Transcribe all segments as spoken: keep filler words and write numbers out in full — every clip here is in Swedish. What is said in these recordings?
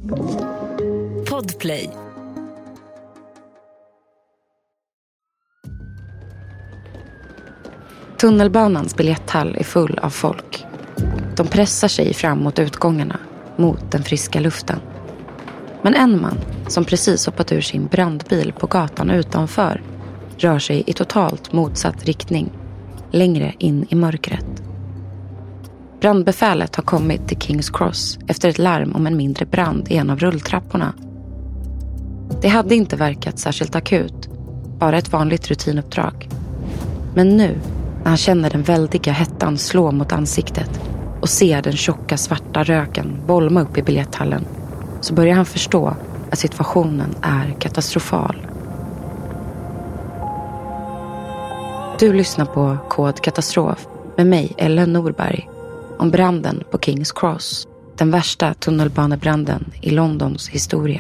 Podplay. Tunnelbanans biljetthall är full av folk. De pressar sig fram mot utgångarna, mot den friska luften. Men en man, som precis hoppat ur sin brandbil på gatan utanför, rör sig i totalt motsatt riktning, längre in i mörkret. Brandbefälet har kommit till King's Cross efter ett larm om en mindre brand i en av rulltrapporna. Det hade inte verkat särskilt akut, bara ett vanligt rutinuppdrag. Men nu, när han känner den väldiga hettan slå mot ansiktet och ser den tjocka svarta röken bolma upp i biljetthallen, så börjar han förstå att situationen är katastrofal. Du lyssnar på Kod Katastrof med mig, Ellen Norberg, om branden på King's Cross, den värsta tunnelbanebranden i Londons historia.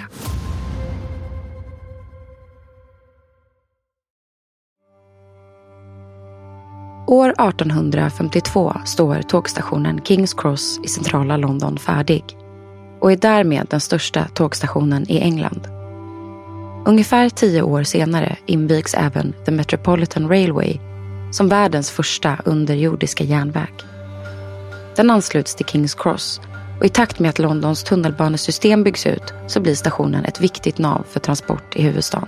År arton femtiotvå står tågstationen King's Cross i centrala London färdig och är därmed den största tågstationen i England. Ungefär tio år senare invigs även The Metropolitan Railway som världens första underjordiska järnväg. Den ansluts till King's Cross och i takt med att Londons tunnelbanesystem byggs ut så blir stationen ett viktigt nav för transport i huvudstaden.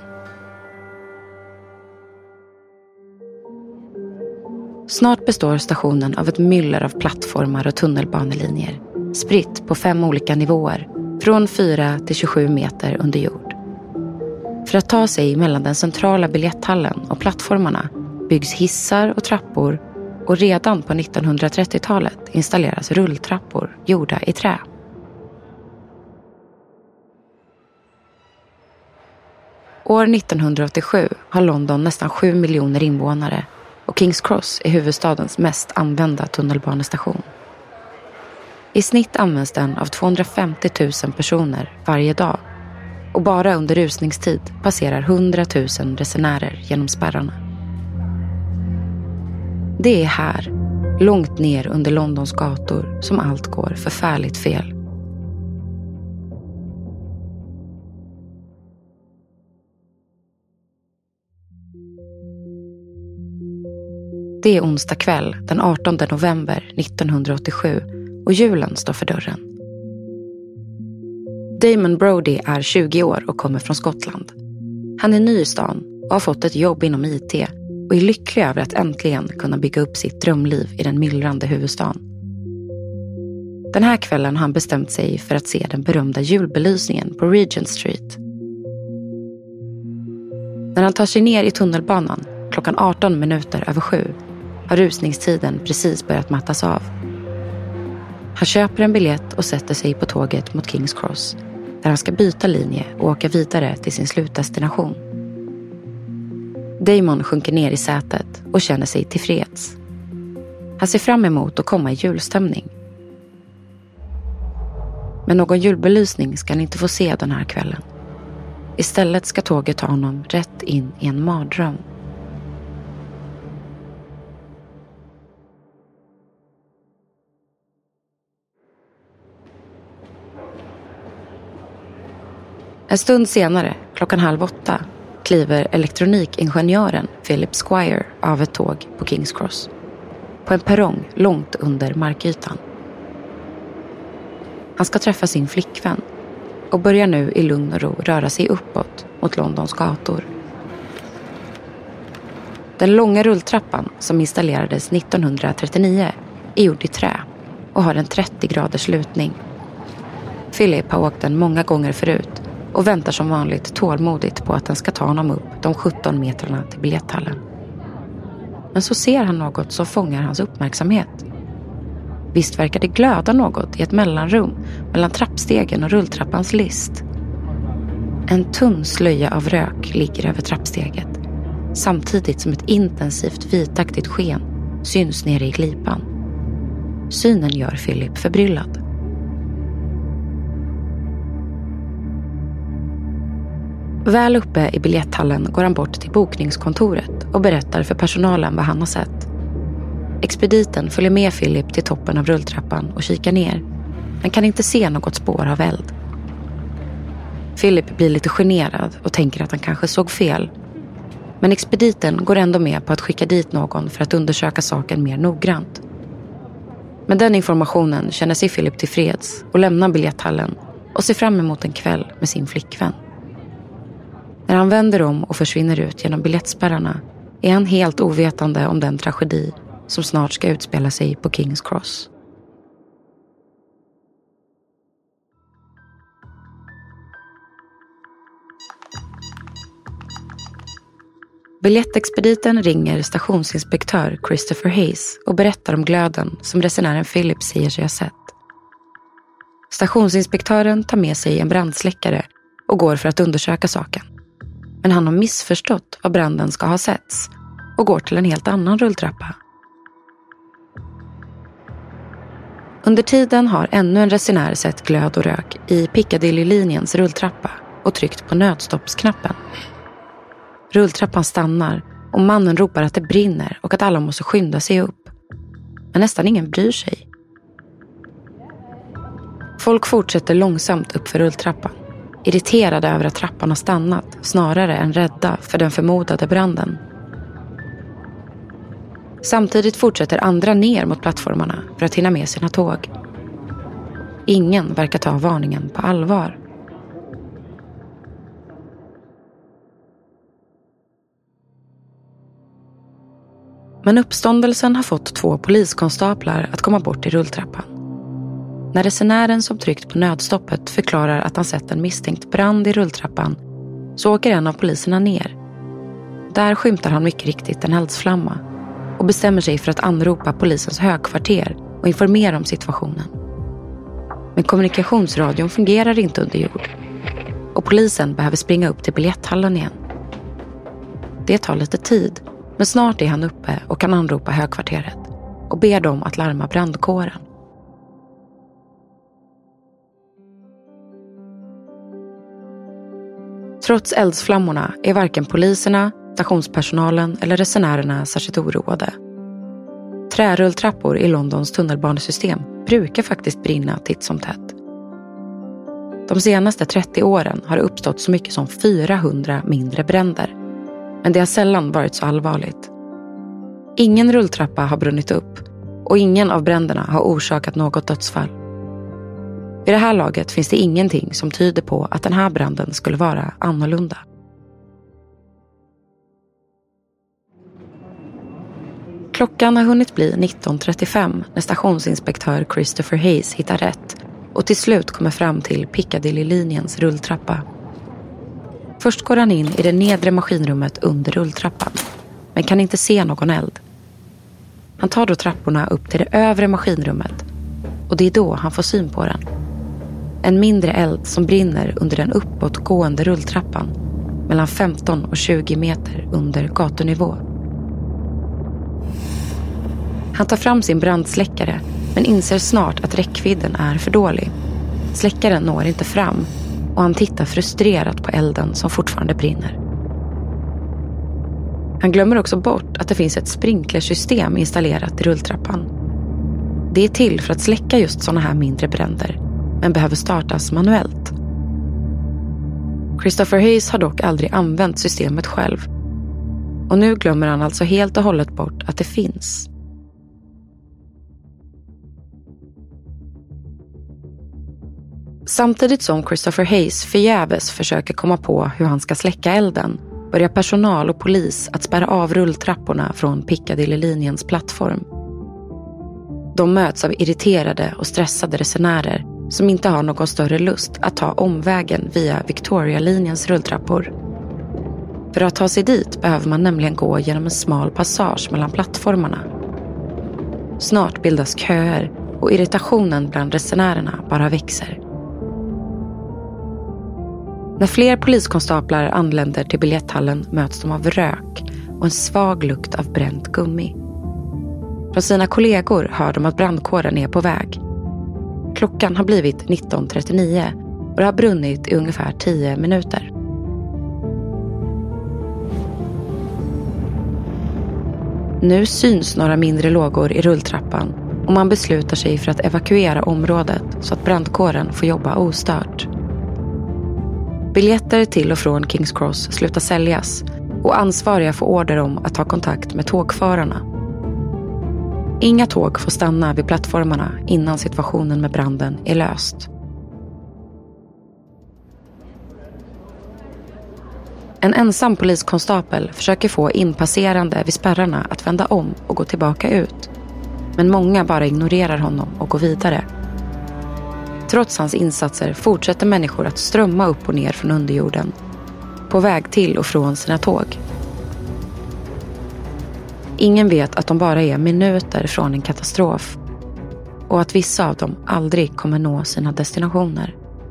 Snart består stationen av ett myller av plattformar och tunnelbanelinjer, spritt på fem olika nivåer, från fyra till tjugosju meter under jord. För att ta sig mellan den centrala biljetthallen och plattformarna byggs hissar och trappor, och redan på nittonhundratrettiotalet installeras rulltrappor gjorda i trä. År nittonhundraåttiosju har London nästan sju miljoner invånare och King's Cross är huvudstadens mest använda tunnelbanestation. I snitt används den av tvåhundrafemtio tusen personer varje dag och bara under rusningstid passerar hundratusen resenärer genom spärrarna. Det är här, långt ner under Londons gator, som allt går förfärligt fel. Det är onsdag kväll den artonde november nittonhundraåttiosju och julen står för dörren. Damon Brody är tjugo år och kommer från Skottland. Han är ny i stan och har fått ett jobb inom I T och är lycklig över att äntligen kunna bygga upp sitt drömliv i den myllrande huvudstaden. Den här kvällen har han bestämt sig för att se den berömda julbelysningen på Regent Street. När han tar sig ner i tunnelbanan klockan arton minuter över sju har rusningstiden precis börjat mattas av. Han köper en biljett och sätter sig på tåget mot King's Cross, där han ska byta linje och åka vidare till sin slutdestination. Damon sjunker ner i sätet och känner sig tillfreds. Han ser fram emot att komma i julstämning. Men någon julbelysning ska han inte få se den här kvällen. Istället ska tåget ta honom rätt in i en mardröm. En stund senare, klockan halv åtta, kliver elektronikingenjören Philip Squire av ett tåg på King's Cross. På en perrong långt under markytan. Han ska träffa sin flickvän och börjar nu i lugn och ro röra sig uppåt mot Londons gator. Den långa rulltrappan som installerades nittonhundratrettionio är gjord i trä och har en trettio graders lutning. Philip har åkt den många gånger förut och väntar som vanligt tålmodigt på att den ska ta honom upp de sjutton metrarna till biljetthallen. Men så ser han något som fångar hans uppmärksamhet. Visst verkar det glöda något i ett mellanrum mellan trappstegen och rulltrappans list. En tunn slöja av rök ligger över trappsteget, samtidigt som ett intensivt vitaktigt sken syns nere i glipan. Synen gör Philip förbryllad. Väl uppe i biljetthallen går han bort till bokningskontoret och berättar för personalen vad han har sett. Expediten följer med Philip till toppen av rulltrappan och kikar ner, men kan inte se något spår av eld. Philip blir lite generad och tänker att han kanske såg fel. Men expediten går ändå med på att skicka dit någon för att undersöka saken mer noggrant. Med den informationen känner sig Philip tillfreds och lämnar biljetthallen och ser fram emot en kväll med sin flickvän. När han vänder om och försvinner ut genom biljettspärrarna är han helt ovetande om den tragedi som snart ska utspela sig på Kings Cross. Biljettexpediten ringer stationsinspektör Christopher Hayes och berättar om glöden som resenären Philip säger sig ha sett. Stationsinspektören tar med sig en brandsläckare och går för att undersöka saken. Men han har missförstått vad branden ska ha setts och går till en helt annan rulltrappa. Under tiden har ännu en resenär sett glöd och rök i Piccadilly-linjens rulltrappa och tryckt på nödstoppsknappen. Rulltrappan stannar och mannen ropar att det brinner och att alla måste skynda sig upp. Men nästan ingen bryr sig. Folk fortsätter långsamt upp för rulltrappan, irriterade över att trappan har stannat snarare än rädda för den förmodade branden. Samtidigt fortsätter andra ner mot plattformarna för att hinna med sina tåg. Ingen verkar ta varningen på allvar. Men uppståndelsen har fått två poliskonstaplar att komma bort i rulltrappan. När resenären som tryckt på nödstoppet förklarar att han sett en misstänkt brand i rulltrappan så åker en av poliserna ner. Där skymtar han mycket riktigt en eldsflamma och bestämmer sig för att anropa polisens högkvarter och informera om situationen. Men kommunikationsradion fungerar inte under jord och polisen behöver springa upp till biljetthallen igen. Det tar lite tid, men snart är han uppe och kan anropa högkvarteret och ber dem att larma brandkåren. Trots eldsflammorna är varken poliserna, stationspersonalen eller resenärerna särskilt oroade. Trärulltrappor i Londons tunnelbanesystem brukar faktiskt brinna titt som tätt. De senaste trettio åren har det uppstått så mycket som fyrahundra mindre bränder. Men det har sällan varit så allvarligt. Ingen rulltrappa har brunnit upp och ingen av bränderna har orsakat något dödsfall. I det här laget finns det ingenting som tyder på att den här branden skulle vara annorlunda. Klockan har hunnit bli nitton trettiofem när stationsinspektör Christopher Hayes hittar rätt och till slut kommer fram till Piccadilly-linjens rulltrappa. Först går han in i det nedre maskinrummet under rulltrappan, men kan inte se någon eld. Han tar då trapporna upp till det övre maskinrummet och det är då han får syn på den. En mindre eld som brinner under den uppåtgående rulltrappan mellan femton och tjugo meter under gatunivå. Han tar fram sin brandsläckare men inser snart att räckvidden är för dålig. Släckaren når inte fram och han tittar frustrerat på elden som fortfarande brinner. Han glömmer också bort att det finns ett sprinklersystem installerat i rulltrappan. Det är till för att släcka just sådana här mindre bränder, men behöver startas manuellt. Christopher Hayes har dock aldrig använt systemet själv. Och nu glömmer han alltså helt och hållet bort att det finns. Samtidigt som Christopher Hayes förgäves försöker komma på hur han ska släcka elden börjar personal och polis att spärra av rulltrapporna från Piccadilly-linjens plattform. De möts av irriterade och stressade resenärer som inte har någon större lust att ta omvägen via Victoria-linjens rulltrappor. För att ta sig dit behöver man nämligen gå genom en smal passage mellan plattformarna. Snart bildas köer och irritationen bland resenärerna bara växer. När fler poliskonstaplar anländer till biljetthallen möts de av rök och en svag lukt av bränt gummi. Från sina kollegor hör de att brandkåren är på väg. Klockan har blivit nitton trettionio och det har brunnit i ungefär tio minuter. Nu syns några mindre lågor i rulltrappan och man beslutar sig för att evakuera området så att brandkåren får jobba ostört. Biljetter till och från Kings Cross slutar säljas och ansvariga får order om att ta kontakt med tågförarna. Inga tåg får stanna vid plattformarna innan situationen med branden är löst. En ensam poliskonstapel försöker få inpasserande vid spärrarna att vända om och gå tillbaka ut. Men många bara ignorerar honom och går vidare. Trots hans insatser fortsätter människor att strömma upp och ner från underjorden, på väg till och från sina tåg. Ingen vet att de bara är minuter från en katastrof och att vissa av dem aldrig kommer nå sina destinationer.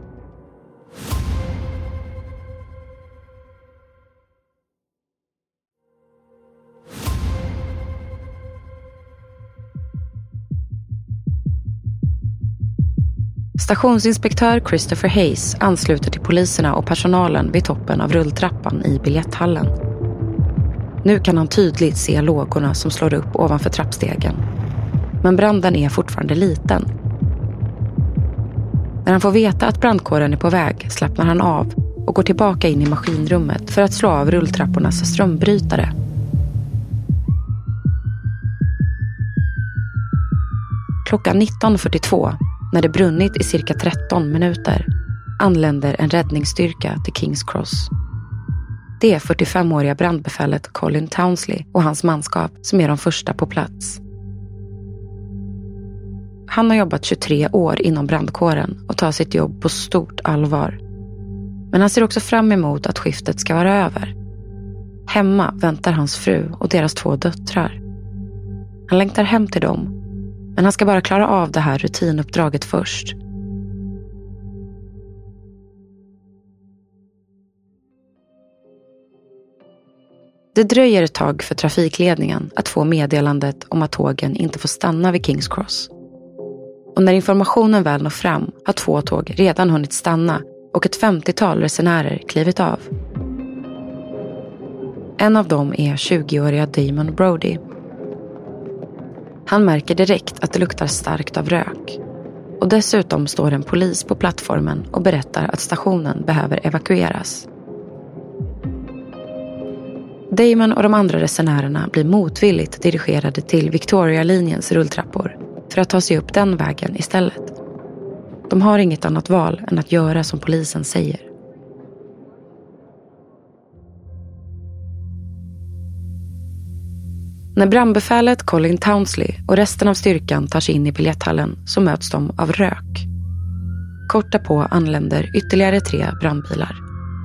Stationsinspektör Christopher Hayes ansluter till poliserna och personalen vid toppen av rulltrappan i biljetthallen. Nu kan han tydligt se lågorna som slår upp ovanför trappstegen. Men branden är fortfarande liten. När han får veta att brandkåren är på väg slappnar han av och går tillbaka in i maskinrummet för att slå av rulltrappornas strömbrytare. Klockan nitton fyrtiotvå, när det brunnit i cirka tretton minuter, anländer en räddningsstyrka till Kings Cross. Det är fyrtiofemåriga brandbefälet Colin Townsley och hans manskap som är de första på plats. Han har jobbat tjugotre år inom brandkåren och tar sitt jobb på stort allvar. Men han ser också fram emot att skiftet ska vara över. Hemma väntar hans fru och deras två döttrar. Han längtar hem till dem, men han ska bara klara av det här rutinuppdraget först. Det dröjer ett tag för trafikledningen att få meddelandet om att tågen inte får stanna vid Kings Cross. Och när informationen väl når fram har två tåg redan hunnit stanna och ett femtiotal resenärer klivit av. En av dem är tjugoåriga Damon Brody. Han märker direkt att det luktar starkt av rök. Och dessutom står en polis på plattformen och berättar att stationen behöver evakueras. Damon och de andra resenärerna blir motvilligt dirigerade till Victoria-linjens rulltrappor för att ta sig upp den vägen istället. De har inget annat val än att göra som polisen säger. När brandbefälet Colin Townsley och resten av styrkan tar sig in i biljetthallen så möts de av rök. Kort därpå anländer ytterligare tre brandbilar.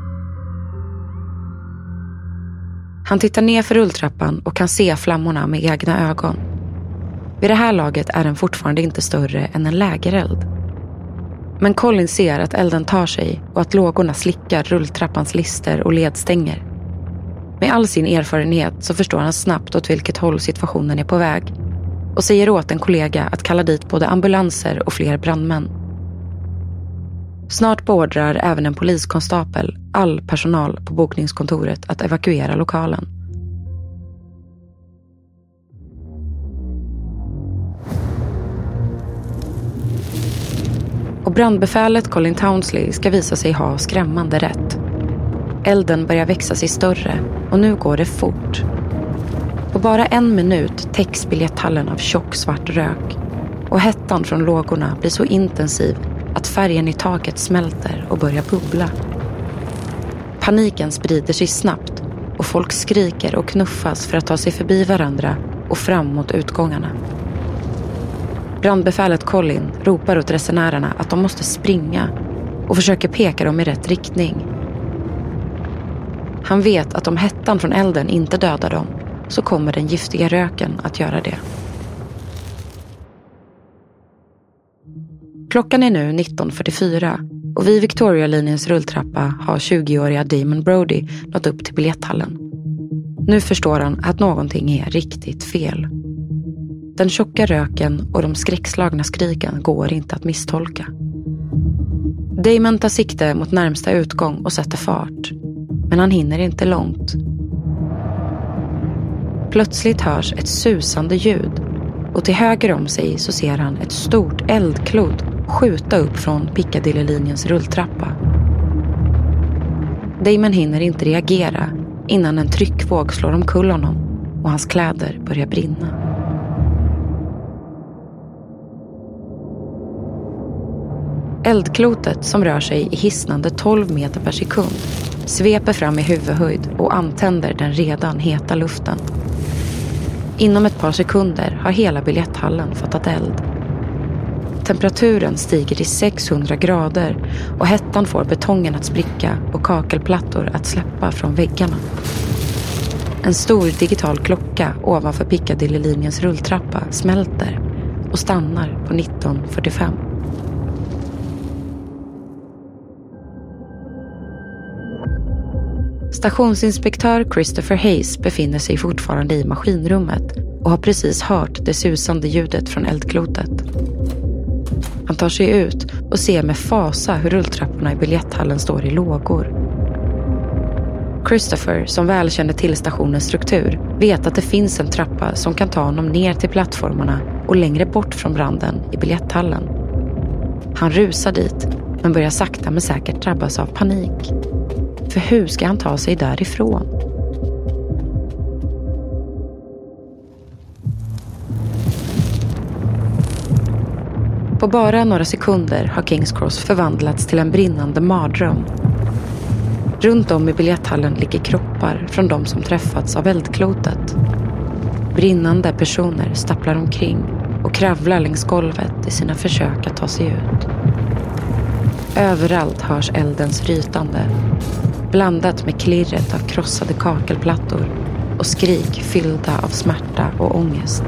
Han tittar ner för rulltrappan och kan se flammorna med egna ögon. Vid det här laget är den fortfarande inte större än en lägereld. Men Colin ser att elden tar sig och att lågorna slickar rulltrappans lister och ledstänger. Med all sin erfarenhet så förstår han snabbt åt vilket håll situationen är på väg och säger åt en kollega att kalla dit både ambulanser och fler brandmän. Snart beordrar även en poliskonstapel all personal på bokningskontoret att evakuera lokalen. Och brandbefälet Colin Townsley ska visa sig ha skrämmande rätt. Elden börjar växa sig större och nu går det fort. På bara en minut täcks biljetthallen av tjock svart rök och hettan från lågorna blir så intensiv att färgen i taket smälter och börjar bubbla. Paniken sprider sig snabbt och folk skriker och knuffas för att ta sig förbi varandra och fram mot utgångarna. Brandbefälet Colin ropar åt resenärerna att de måste springa och försöker peka dem i rätt riktning. Han vet att om hettan från elden inte dödar dem så kommer den giftiga röken att göra det. Klockan är nu nitton fyrtiofyra och vid Victoria-linjens rulltrappa har tjugoåriga Damon Brody nått upp till biljetthallen. Nu förstår han att någonting är riktigt fel. Den tjocka röken och de skräckslagna skriken går inte att misstolka. Damon tar sikte mot närmsta utgång och sätter fart. Men han hinner inte långt. Plötsligt hörs ett susande ljud och till höger om sig så ser han ett stort eldklot skjuta upp från Piccadilly-linjens rulltrappa. Damon hinner inte reagera innan en tryckvåg slår omkull honom och hans kläder börjar brinna. Eldklotet, som rör sig i hisnande tolv meter per sekund, sveper fram i huvudhöjd och antänder den redan heta luften. Inom ett par sekunder har hela biljetthallen fattat eld. Temperaturen stiger till sexhundra grader och hettan får betongen att spricka och kakelplattor att släppa från väggarna. En stor digital klocka ovanför Piccadilly-linjens rulltrappa smälter och stannar på nitton fyrtiofem. Stationsinspektör Christopher Hayes befinner sig fortfarande i maskinrummet och har precis hört det susande ljudet från eldklotet. Han tar sig ut och ser med fasa hur rulltrapporna i biljetthallen står i lågor. Christopher, som väl känner till stationens struktur, vet att det finns en trappa som kan ta honom ner till plattformarna och längre bort från branden i biljetthallen. Han rusar dit, men börjar sakta men säkert drabbas av panik. För hur ska han ta sig därifrån? På bara några sekunder har Kings Cross förvandlats till en brinnande mardröm. Runt om i biljetthallen ligger kroppar från de som träffats av eldklotet. Brinnande personer stapplar omkring och kravlar längs golvet i sina försök att ta sig ut. Överallt hörs eldens rytande, blandat med klirret av krossade kakelplattor och skrik fyllda av smärta och ångest.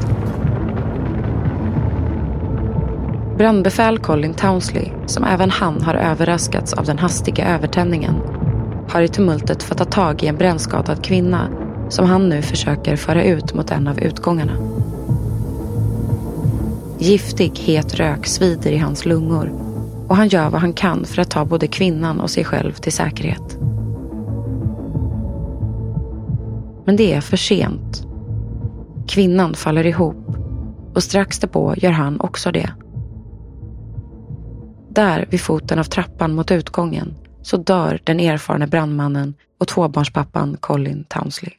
Brandbefäl Colin Townsley, som även han har överraskats av den hastiga övertändningen, har i tumultet fått ta tag i en brännskadad kvinna som han nu försöker föra ut mot en av utgångarna. Giftig, het rök svider i hans lungor och han gör vad han kan för att ta både kvinnan och sig själv till säkerhet. Men det är för sent. Kvinnan faller ihop och strax därpå gör han också det. Där vid foten av trappan mot utgången så dör den erfarne brandmannen och tvåbarnspappan Colin Townsley.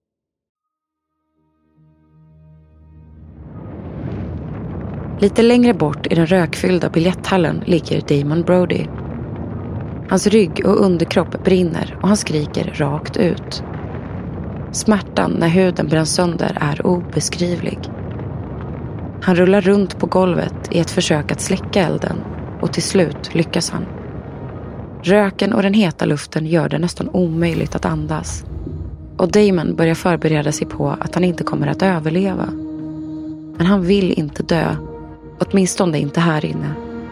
Lite längre bort i den rökfyllda biljetthallen ligger Damon Brody. Hans rygg och underkropp brinner och han skriker rakt ut. Smärtan när huden bränns sönder är obeskrivlig. Han rullar runt på golvet i ett försök att släcka elden och till slut lyckas han. Röken och den heta luften gör det nästan omöjligt att andas. Och Damon börjar förbereda sig på att han inte kommer att överleva. Men han vill inte dö, åtminstone inte här inne.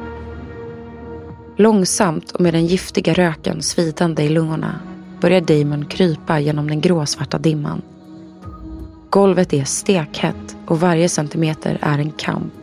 Långsamt och med den giftiga röken svidande i lungorna börjar Damon krypa genom den gråsvarta dimman. Golvet är stekhett och varje centimeter är en kamp.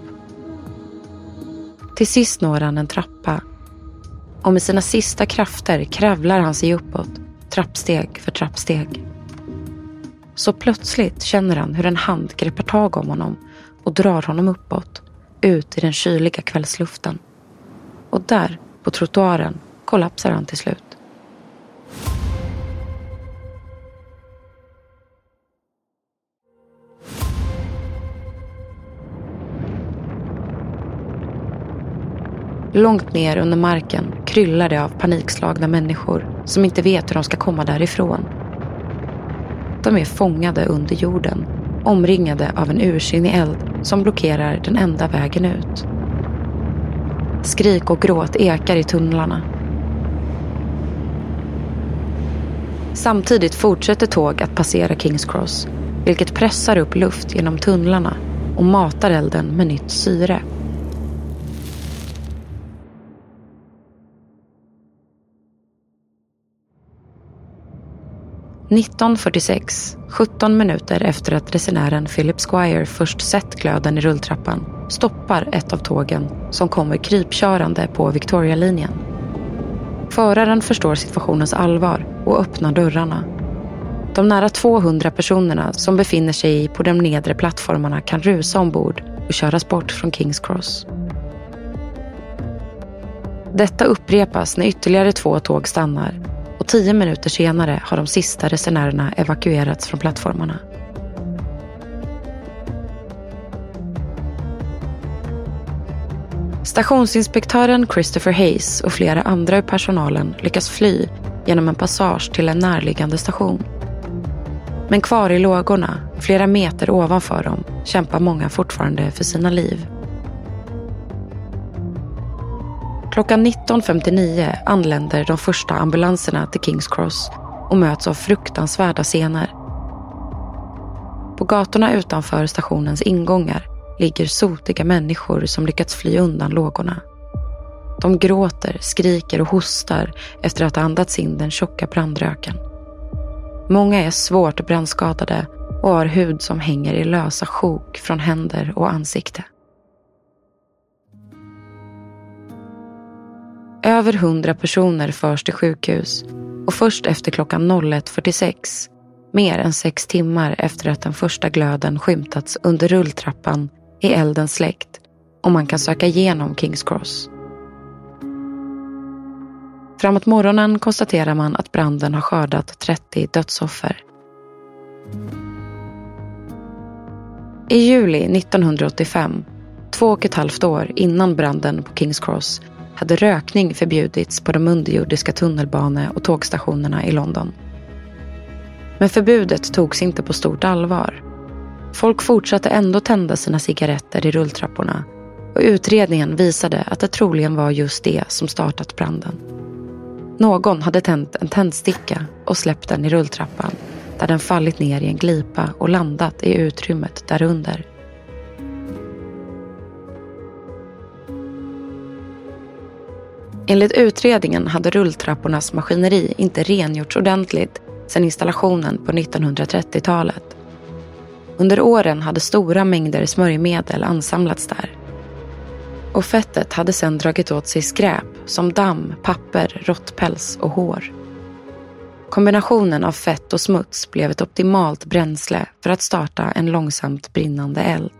Till sist når han en trappa och med sina sista krafter kravlar han sig uppåt, trappsteg för trappsteg. Så plötsligt känner han hur en hand greppar tag om honom och drar honom uppåt, ut i den kyliga kvällsluften. Och där, på trottoaren, kollapsar han till slut. Långt ner under marken kryllar det av panikslagna människor som inte vet hur de ska komma därifrån. De är fångade under jorden, omringade av en ursinnig eld som blockerar den enda vägen ut. Skrik och gråt ekar i tunnlarna. Samtidigt fortsätter tåg att passera Kings Cross, vilket pressar upp luft genom tunnlarna och matar elden med nytt syre. nitton fyrtiosex, sjutton minuter efter att resenären Philip Squire först sett glöden i rulltrappan, stoppar ett av tågen som kommer krypkörande på Victoria-linjen. Föraren förstår situationens allvar och öppnar dörrarna. De nära tvåhundra personerna som befinner sig på de nedre plattformarna kan rusa ombord och köras bort från Kings Cross. Detta upprepas när ytterligare två tåg stannar och tio minuter senare har de sista resenärerna evakuerats från plattformarna. Stationsinspektören Christopher Hayes och flera andra ur personalen lyckas fly genom en passage till en närliggande station. Men kvar i lågorna, flera meter ovanför dem, kämpar många fortfarande för sina liv. Klockan nitton femtionio anländer de första ambulanserna till Kings Cross och möts av fruktansvärda scener. På gatorna utanför stationens ingångar ligger sotiga människor som lyckats fly undan lågorna. De gråter, skriker och hostar efter att ha andats in den tjocka brandröken. Många är svårt brandskadade och har hud som hänger i lösa sjok från händer och ansikte. Över hundra personer förs till sjukhus och först efter klockan ett fyrtiosex, mer än sex timmar efter att den första glöden skymtats under rulltrappan, är elden släckt och man kan söka igenom Kings Cross. Framåt morgonen konstaterar man att branden har skördat trettio dödsoffer. I juli nittonhundraåttiofem, två och ett halvt år innan branden på Kings Cross, hade rökning förbjudits på de underjordiska tunnelbane- och tågstationerna i London. Men förbudet togs inte på stort allvar. Folk fortsatte ändå tända sina cigaretter i rulltrapporna och utredningen visade att det troligen var just det som startat branden. Någon hade tänt en tändsticka och släppt den i rulltrappan där den fallit ner i en glipa och landat i utrymmet därunder. Enligt utredningen hade rulltrappornas maskineri inte rengjorts ordentligt sedan installationen på nittonhundratrettiotalet. Under åren hade stora mängder smörjmedel ansamlats där. Och fettet hade sedan dragit åt sig skräp som damm, papper, råttpäls och hår. Kombinationen av fett och smuts blev ett optimalt bränsle för att starta en långsamt brinnande eld.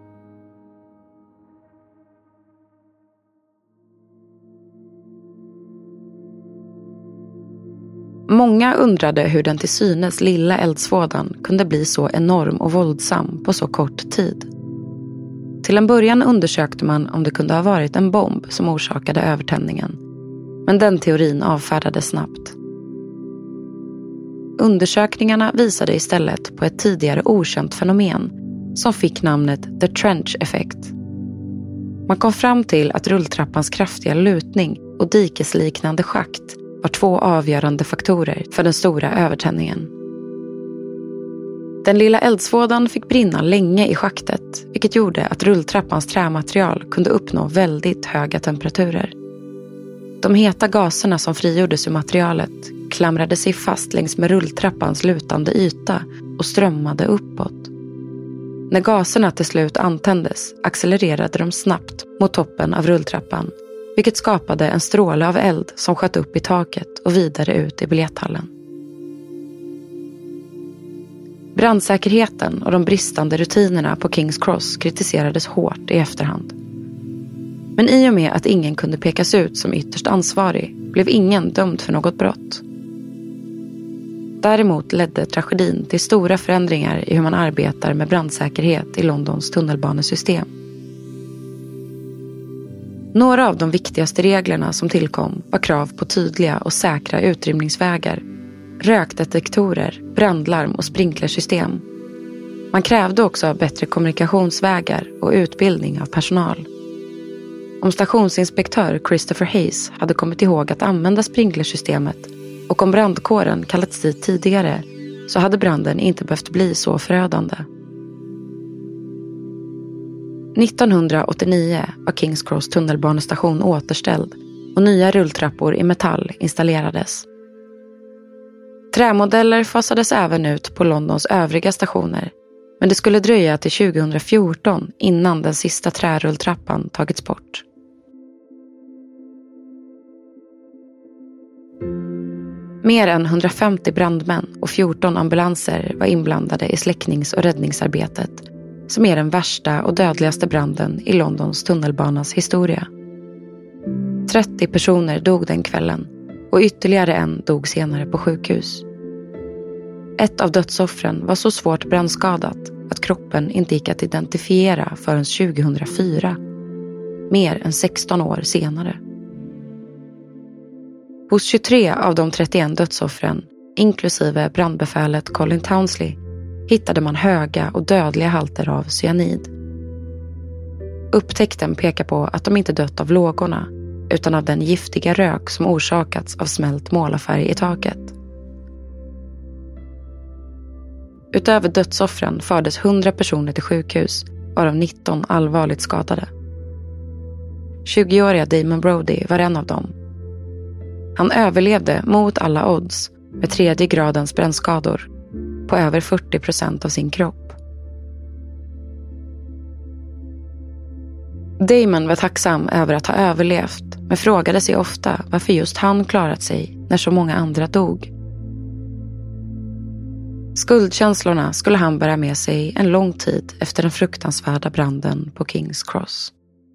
Många undrade hur den till synes lilla eldsvådan kunde bli så enorm och våldsam på så kort tid. Till en början undersökte man om det kunde ha varit en bomb som orsakade övertändningen. Men den teorin avfärdades snabbt. Undersökningarna visade istället på ett tidigare okänt fenomen som fick namnet The Trench Effect. Man kom fram till att rulltrappans kraftiga lutning och dikesliknande schakt var två avgörande faktorer för den stora övertändningen. Den lilla eldsvådan fick brinna länge i schaktet, vilket gjorde att rulltrappans trämaterial kunde uppnå väldigt höga temperaturer. De heta gaserna som frigjordes ur materialet klamrade sig fast längs med rulltrappans lutande yta och strömmade uppåt. När gaserna till slut antändes accelererade de snabbt mot toppen av rulltrappan, vilket skapade en stråle av eld som sköt upp i taket och vidare ut i biljetthallen. Brandsäkerheten och de bristande rutinerna på Kings Cross kritiserades hårt i efterhand. Men i och med att ingen kunde pekas ut som ytterst ansvarig blev ingen dömd för något brott. Däremot ledde tragedin till stora förändringar i hur man arbetar med brandsäkerhet i Londons tunnelbanesystem. Några av de viktigaste reglerna som tillkom var krav på tydliga och säkra utrymningsvägar, rökdetektorer, brandlarm och sprinklersystem. Man krävde också bättre kommunikationsvägar och utbildning av personal. Om stationsinspektör Christopher Hayes hade kommit ihåg att använda sprinklersystemet och om brandkåren kallats dit tidigare så hade branden inte behövt bli så förödande. nittonhundraåttionio var Kings Cross tunnelbanestation återställd och nya rulltrappor i metall installerades. Trämodeller fasades även ut på Londons övriga stationer, men det skulle dröja till tjugohundrafjorton innan den sista trärulltrappan tagits bort. Mer än hundrafemtio brandmän och fjorton ambulanser var inblandade i släcknings- och räddningsarbetet, som är den värsta och dödligaste branden i Londons tunnelbanas historia. trettio personer dog den kvällen och ytterligare en dog senare på sjukhus. Ett av dödsoffren var så svårt brännskadat att kroppen inte gick att identifiera förrän tjugohundrafyra, mer än sexton år senare. Hos tjugotre av de trettioen dödsoffren, inklusive brandbefälet Colin Townsley, hittade man höga och dödliga halter av cyanid. Upptäckten pekar på att de inte dött av lågorna, utan av den giftiga rök som orsakats av smält målarfärg i taket. Utöver dödsoffren fördes hundra personer till sjukhus, varav nitton allvarligt skadade. tjugoåriga Damon Brody var en av dem. Han överlevde mot alla odds med tredje gradens brännskador på över fyrtio procent av sin kropp. Damon var tacksam över att ha överlevt, men frågade sig ofta varför just han klarat sig när så många andra dog. Skuldkänslorna skulle han bära med sig en lång tid efter den fruktansvärda branden på King's Cross.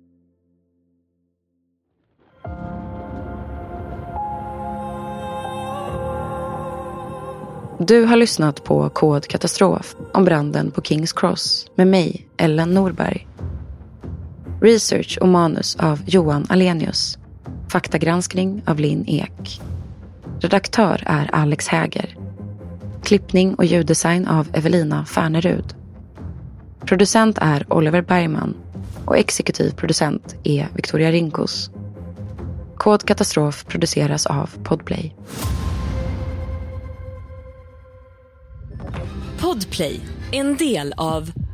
Du har lyssnat på Kod Katastrof om branden på King's Cross med mig, Ellen Norberg. Research och manus av Johan Alenius. Faktagranskning av Linn Ek. Redaktör är Alex Häger. Klippning och ljuddesign av Evelina Färnerud. Producent är Oliver Bergman och exekutiv producent är Victoria Rinkos. Kod Katastrof produceras av Podplay. Podplay, en del av